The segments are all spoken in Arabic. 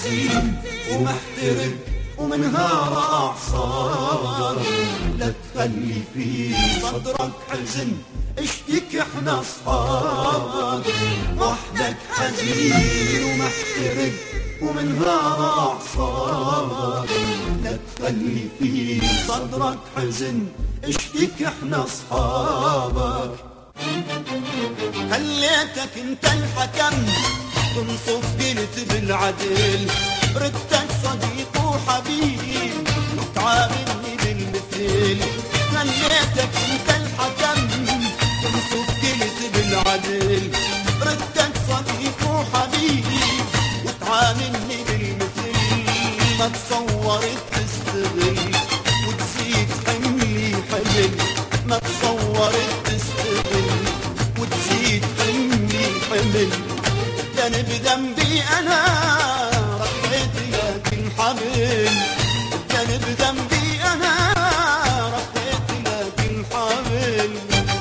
حزين ومحترق ومنها راح صار، لا تخلي في صدرك حزن اشتك احنا اصحاب. وحدك حزين ومحترق ومنها راح صار، لا تخلي في صدرك حزن اشتك احنا اصحابك. خليتك انت الحكم تنصف قلت بالعدل، ردتك صديق وحبيب وتعاملني بالمثل. خليتك انت الحكم تنصف قلت بالعدل، ردتك صديق وحبيب وتعاملني بالمثل. ما تصورت تستغل وتزيد حملي حمل، ما تصورت تستغل وتزيد حملي حمل. كان بذنبي انا رقيت لك الحبل، كان بذنبي انا رقيت لك الحبل.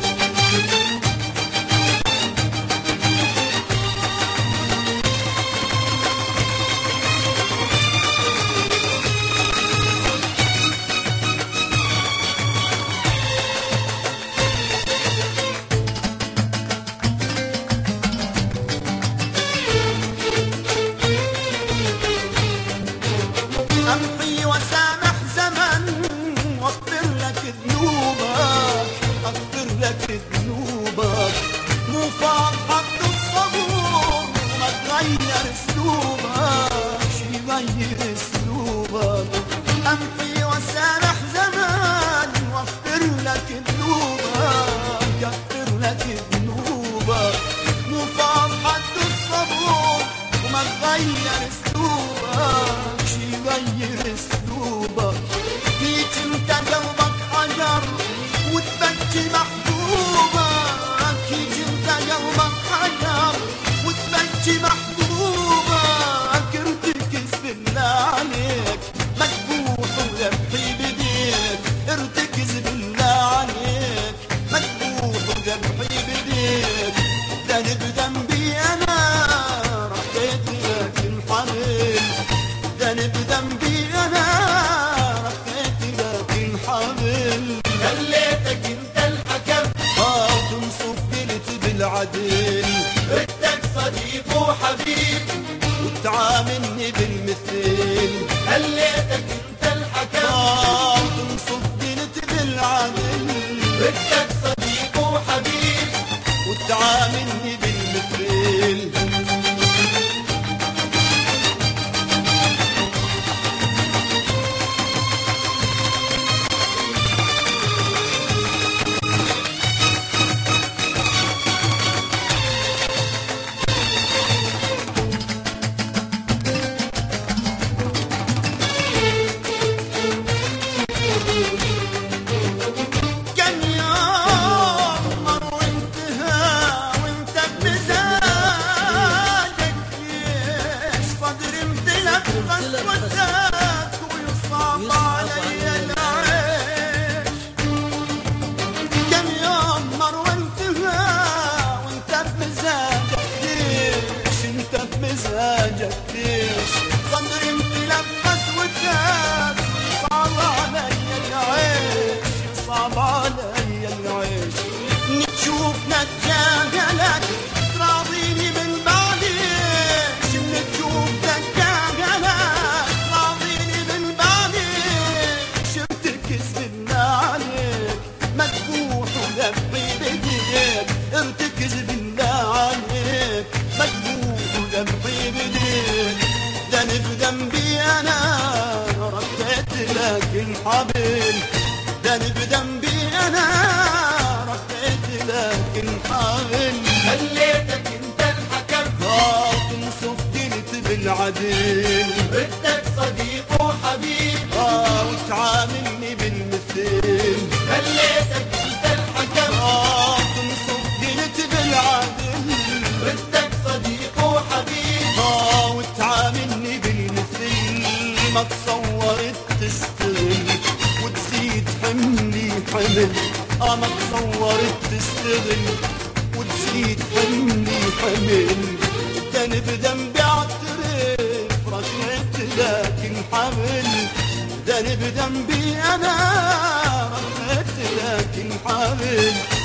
أمحي وسامح زمن واغفر لك ذنوبك، اغفر لك ذنوبك. مو فاض حق الصبور وما تغير اسلوبك، شي يغير اسلوبك. أمحي وسامح زمن واغفر لك ذنوبك، اغفر لك ذنوبك. مو فاض حق الصبور وما تغير اسلوبك، غير اسلوبك. هيك انت قلبك حجر وتبكي محبوبك، هيك انت قلبك حجر وتبكي محبوبك. ارتكز بالله عليك مذبوح وذبحي بديك، ارتكز بالله عليك مذبوح وذبحي بديك. ذنب ذنبي انا رقيت لك الحبل، ذنب ذنبي انا رقيت لك الحبل. خليتك انت الحكم تنصف قلت بالعدل، ردك صديق وحبيب وتعاملني بالمثل. خليتك انت الحكم تنصف قلت بالعدل، ردك صديق وحبيب وتعاملني بالمثل. صدري متلبس وتاب صعب علي العيش، صعب علي العيش. نشوفنا تجاهلك تراضيني من بعديش، نشوفنا تجاهلك تراضيني من بعديش. ارتكز بالله عليك مذبوح وذبحي بديك، ارتكز بالله عليك مذبوح وذبحي بديك. ذنب ذنبي انا رقيت لك الحبل، ذنب ذنبي انا رقيت لك الحبل. خليتك انت الحكم تنصف قلت بالعدل، ردك صديق وحبيب وتعاملني بالمثل. خليتك انت الحكم تنصف قلت بالعدل، ردك صديق وحبيب وتعاملني بالمثل. ما تصورت تستغل وتزيد حملي حمل، ما تصورت تستغل وتزيد حملي حمل. ذنب ذنبي اعترف رجعت لك الحمل ذنب ذنبي أنا رفعت لك الحمل